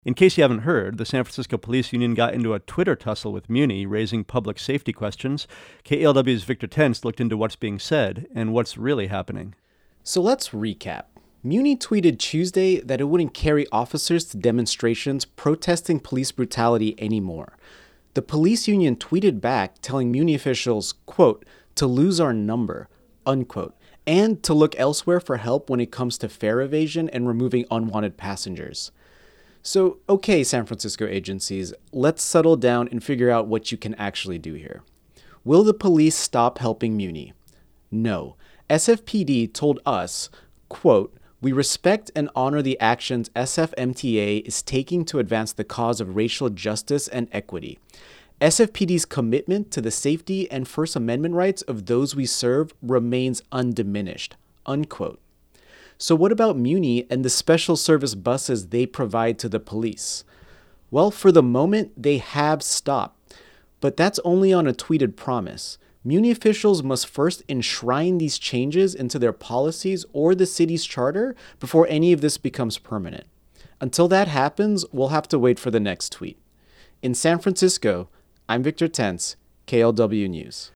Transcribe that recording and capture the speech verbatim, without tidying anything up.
In case you haven't heard, the San Francisco Police Union got into a Twitter tussle with Muni, raising public safety questions. K A L W's Victor Tense looked into what's being said and what's really happening. So let's recap. Muni tweeted Tuesday that it wouldn't carry officers to demonstrations protesting police brutality anymore. The police union tweeted back telling Muni officials, quote, to lose our number, unquote, and to look elsewhere for help when it comes to fare evasion and removing unwanted passengers. So, okay, San Francisco agencies, let's settle down and figure out what you can actually do here. Will the police stop helping Muni? No. S F P D told us, quote, we respect and honor the actions S F M T A is taking to advance the cause of racial justice and equity. S F P D's commitment to the safety and First Amendment rights of those we serve remains undiminished, unquote. So what about Muni and the special service buses they provide to the police? Well, for the moment, they have stopped, but that's only on a tweeted promise. Muni officials must first enshrine these changes into their policies or the city's charter before any of this becomes permanent. Until that happens, we'll have to wait for the next tweet. In San Francisco, I'm Victor Tense, K L W News.